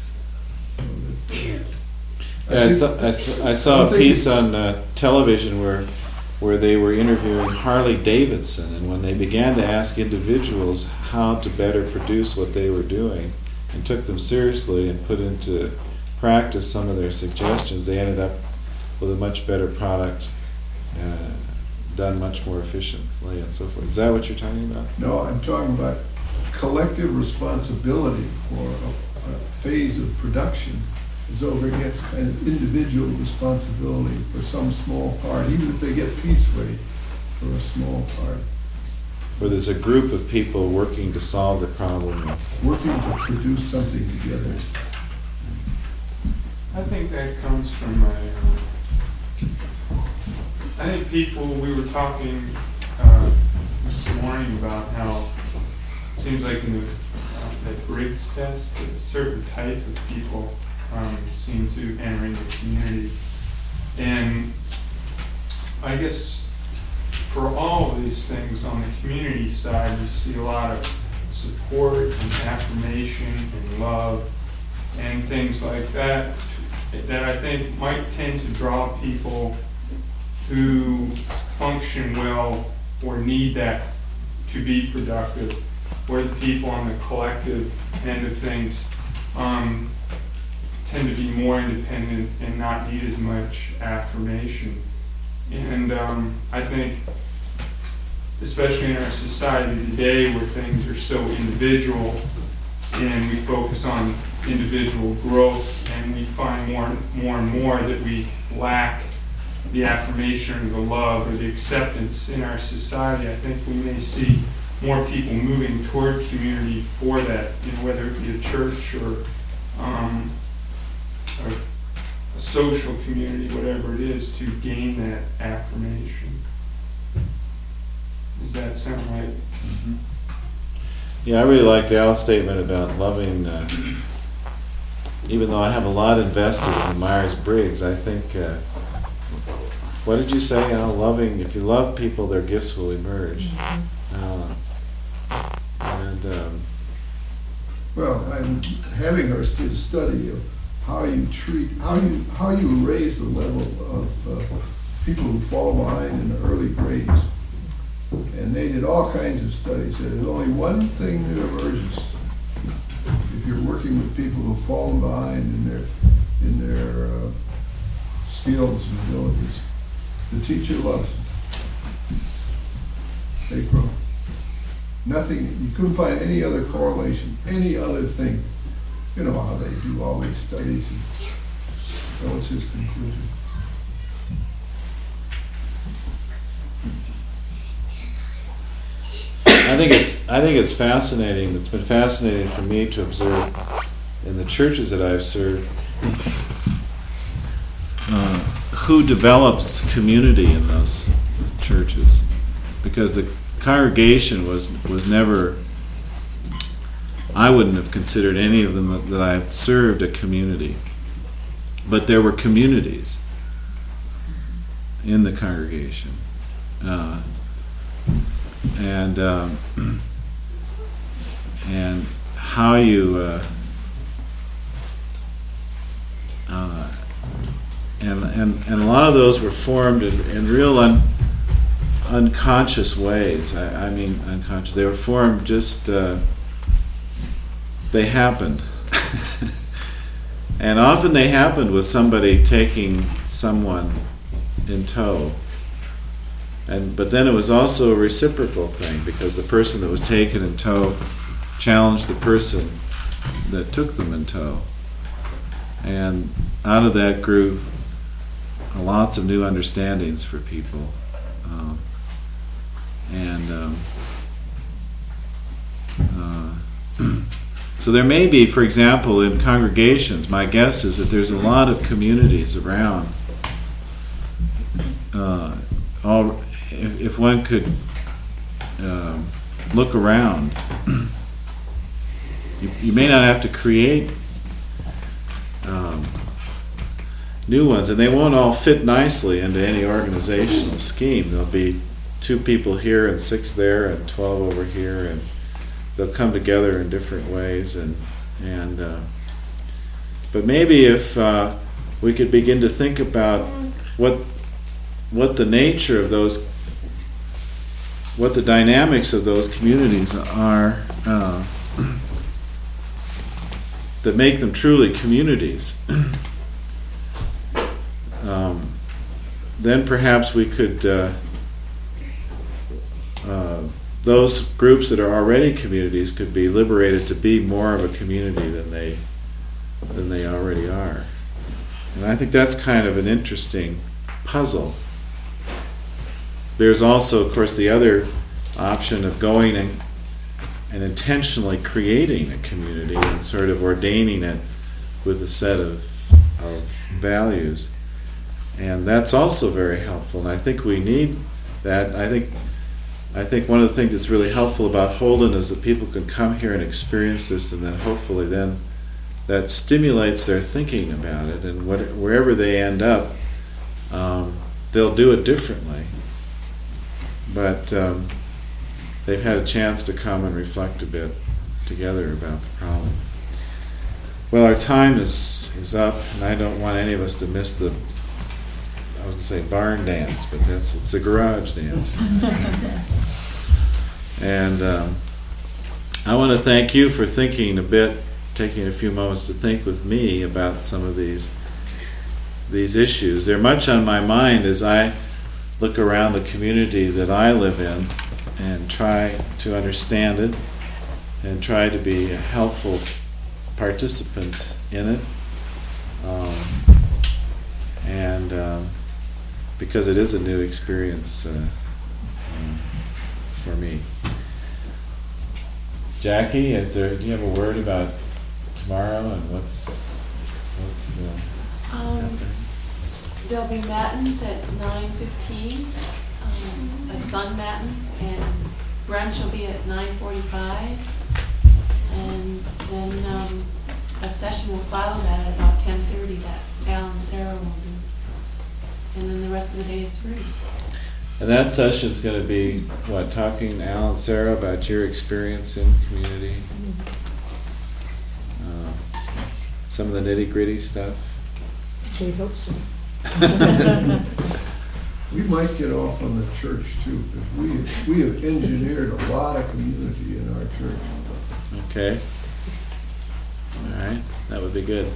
[SPEAKER 4] it. So that,
[SPEAKER 1] I saw a piece on television where they were interviewing Harley Davidson, and when they began to ask individuals how to better produce what they were doing and took them seriously and put into practice some of their suggestions, they ended up with a much better product, done much more efficiently and so forth. Is that what you're talking about?
[SPEAKER 4] No, I'm talking about collective responsibility for a phase of production is over against kind of individual responsibility for some small part, even if they get piece rate for a small part.
[SPEAKER 1] Where there's a group of people working to solve the problem.
[SPEAKER 4] Working to produce something together.
[SPEAKER 9] I think that comes from I think people, we were talking this morning about how it seems like in the that Briggs test, that a certain type of people seem to enter into the community. And I guess for all of these things on the community side, you see a lot of support and affirmation and love and things like that that I think might tend to draw people who function well or need that to be productive, where the people on the collective end of things tend to be more independent and not need as much affirmation. And I think, especially in our society today where things are so individual and we focus on individual growth, and we find more and more that we lack the affirmation or the love or the acceptance in our society, I think we may see more people moving toward community for that, whether it be a church or a social community, whatever it is, to gain that affirmation. Does that sound right?
[SPEAKER 1] Mm-hmm. Yeah, I really like Al's statement about loving, even though I have a lot invested in Myers-Briggs, I think, what did you say, Al? Loving, if you love people, their gifts will emerge.
[SPEAKER 4] Well, I'm having her did a study of how you treat, how you raise the level of people who fall behind in the early grades. And they did all kinds of studies. There's only one thing that emerges if you're working with people who've fallen behind in their skills and abilities. The teacher loves them. They grow. Nothing, you couldn't find any other correlation, any other thing. You know how they do all these studies, and that was his conclusion.
[SPEAKER 1] I think it's fascinating. It's been fascinating for me to observe in the churches that I've served who develops community in those churches, because the congregation was never. I wouldn't have considered any of them that I've served a community, but there were communities in the congregation. And how you and a lot of those were formed in real unconscious ways. I mean unconscious. They were formed just they happened. And often they happened with somebody taking someone in tow. But then it was also a reciprocal thing, because the person that was taken in tow challenged the person that took them in tow. And out of that grew lots of new understandings for people. So there may be, for example, in congregations, my guess is that there's a lot of communities around. If one could look around, you may not have to create. new ones, and they won't all fit nicely into any organizational scheme. There'll be 2 people here and 6 there and 12 over here, and they'll come together in different ways. But maybe if we could begin to think about what the nature of those, what the dynamics of those communities are that make them truly communities, then perhaps we could, those groups that are already communities could be liberated to be more of a community than they already are. And I think that's kind of an interesting puzzle. There's also, of course, the other option of going and intentionally creating a community and sort of ordaining it with a set of values. And that's also very helpful, and I think we need that. I think one of the things that's really helpful about Holden is that people can come here and experience this, and then hopefully then that stimulates their thinking about it, and wherever they end up, they'll do it differently. But they've had a chance to come and reflect a bit together about the problem. Well, our time is up, and I don't want any of us to miss the, I was going to say barn dance, but it's a garage dance. And I want to thank you for thinking a bit, taking a few moments to think with me about some of these issues. They're much on my mind as I look around the community that I live in and try to understand it and try to be a helpful participant in it. Because it is a new experience for me. Jackie, do you have a word about tomorrow and what's happening?
[SPEAKER 10] There'll be matins at 9:15, a sun matins, and brunch will be at 9:45, and then a session will follow that at about 10:30 that Al and Sarah will do. And then the rest of the day is free.
[SPEAKER 1] And that session's going to be, what, talking, Al and Sarah, about your experience in community? Some of the nitty-gritty stuff?
[SPEAKER 7] We hope so.
[SPEAKER 4] We might get off on the church too, because we have engineered a lot of community in our church.
[SPEAKER 1] Okay. All right, that would be good.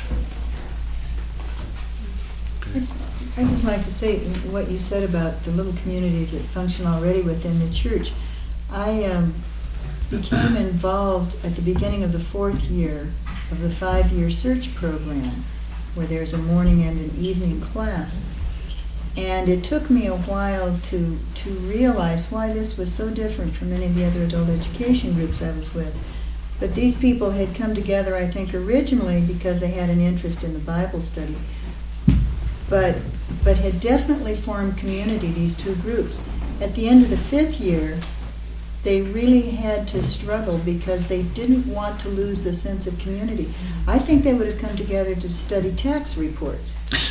[SPEAKER 2] I'd just like to say what you said about the little communities that function already within the church. I became involved at the beginning of the 4th year of the 5-year search program, where there's a morning and an evening class. And it took me a while to realize why this was so different from any of the other adult education groups I was with. But these people had come together, I think, originally because they had an interest in the Bible study, but had definitely formed community, these 2 groups. At the end of the 5th year, they really had to struggle because they didn't want to lose the sense of community. I think they would have come together to study tax reports.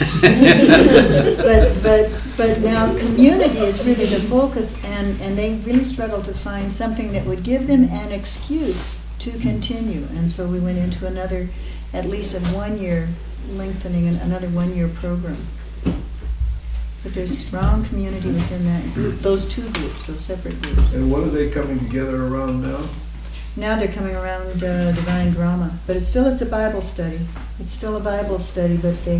[SPEAKER 2] but now community is really the focus, and they really struggled to find something that would give them an excuse to continue. And so we went into another, at least a 1-year lengthening, another 1-year program. But there's strong community within that group, those 2 groups, those separate groups.
[SPEAKER 4] And what are they coming together around now?
[SPEAKER 2] Now they're coming around divine drama, but it's a Bible study. It's still a Bible study, but they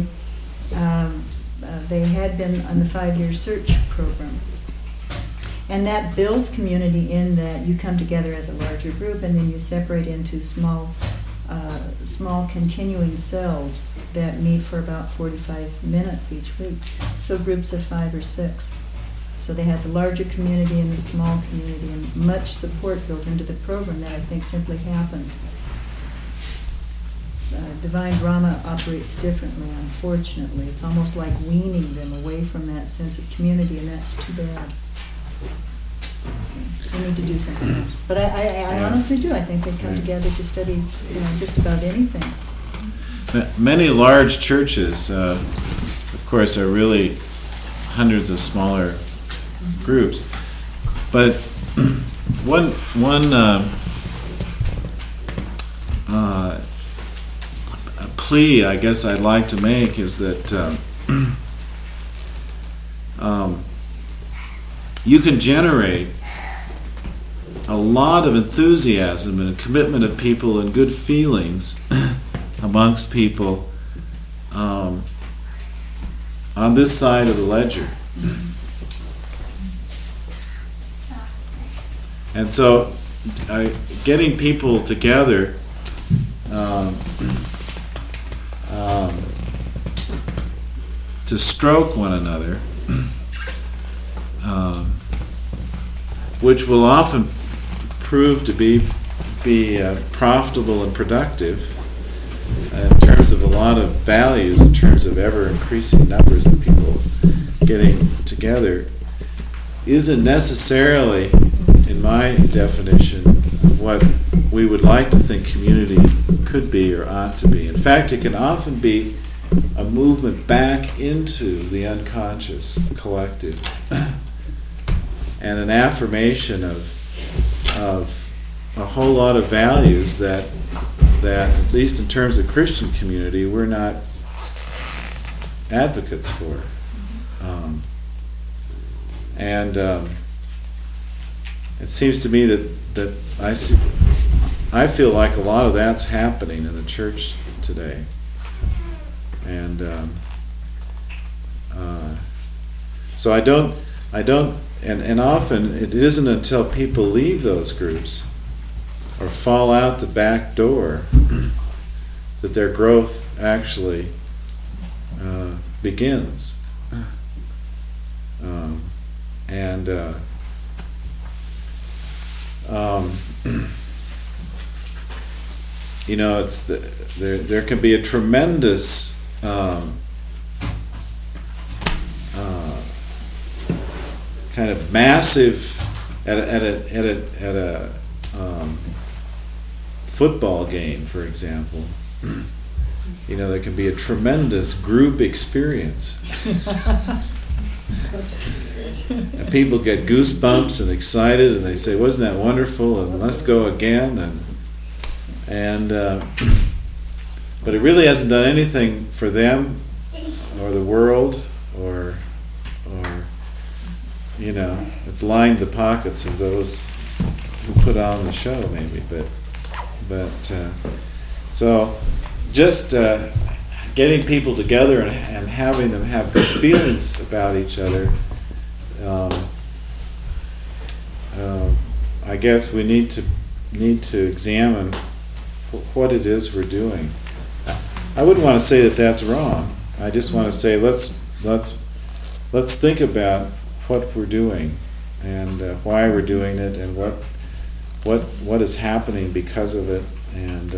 [SPEAKER 2] had been on the 5-year search program. And that builds community in that you come together as a larger group, and then you separate into small continuing cells that meet for about 45 minutes each week. So groups of 5 or 6. So they have the larger community and the small community, and much support built into the program that I think simply happens. Divine drama operates differently, unfortunately. It's almost like weaning them away from that sense of community, and that's too bad. We need to do something else. But I honestly do. I think they come together to study just about anything.
[SPEAKER 1] Many large churches, of course, are really hundreds of smaller groups. But one plea I guess I'd like to make is that you can generate a lot of enthusiasm and a commitment of people and good feelings amongst people on this side of the ledger. And so getting people together to stroke one another, which will often prove to be profitable and productive in terms of a lot of values, in terms of ever increasing numbers of people getting together, isn't necessarily, in my definition, what we would like to think community could be or ought to be. In fact, it can often be a movement back into the unconscious collective and an affirmation of a whole lot of values that at least in terms of Christian community, we're not advocates for. It seems to me that I feel like a lot of that's happening in the church today. And so I don't, and often it isn't until people leave those groups or fall out the back door that their growth actually begins. You know, it's there can be a tremendous kind of massive at a football game, for example. You know, there can be a tremendous group experience. And people get goosebumps and excited, and they say, "Wasn't that wonderful?" and "Let's go again." And but it really hasn't done anything for them or the world, or you know, it's lined the pockets of those who put on the show, maybe. But so just getting people together and having them have good feelings about each other. I guess we need to examine what it is we're doing. I wouldn't want to say that that's wrong. I just want to say let's think about what we're doing and why we're doing it and what is happening because of it. And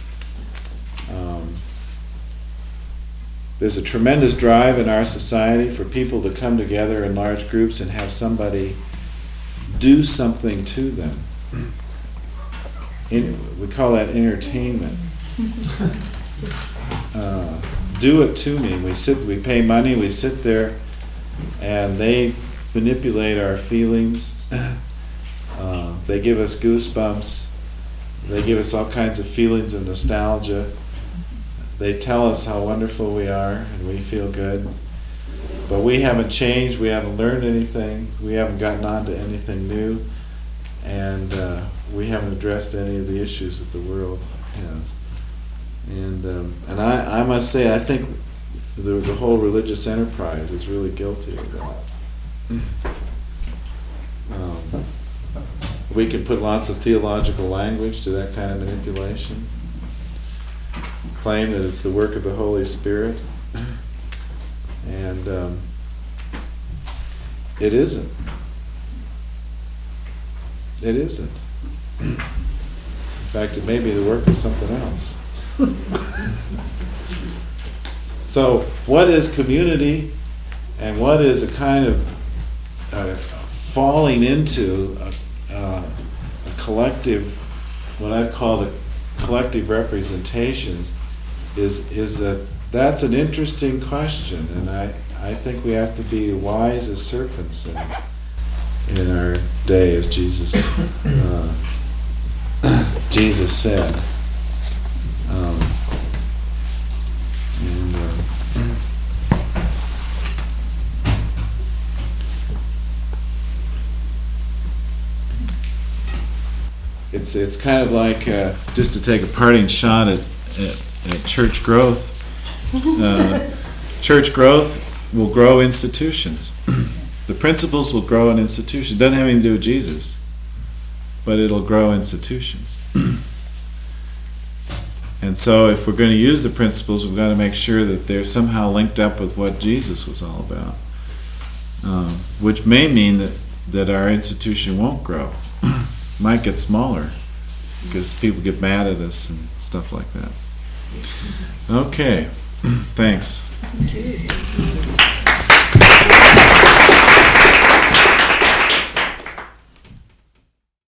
[SPEAKER 1] there's a tremendous drive in our society for people to come together in large groups and have somebody do something to them. We call that entertainment. Do it to me. We pay money, we sit there, and they manipulate our feelings. They give us goosebumps. They give us all kinds of feelings of nostalgia. They tell us how wonderful we are, and we feel good. But we haven't changed, we haven't learned anything, we haven't gotten on to anything new, and we haven't addressed any of the issues that the world has. And I must say, I think the whole religious enterprise is really guilty of that. We can put lots of theological language to that kind of manipulation, claim that it's the work of the Holy Spirit, and it isn't. It isn't. In fact, it may be the work of something else. So, what is community, and what is a kind of falling into a collective, what I call the collective representations, is that that's an interesting question, and I think we have to be wise as serpents in our day, as Jesus Jesus said. It's kind of like, just to take a parting shot at church growth. Church growth will grow institutions. The principles will grow in institutions. It doesn't have anything to do with Jesus, but it'll grow institutions. And so if we're going to use the principles, we've got to make sure that they're somehow linked up with what Jesus was all about, which may mean that our institution won't grow. Might get smaller because people get mad at us and stuff like that. Okay, thanks.
[SPEAKER 7] Thank you.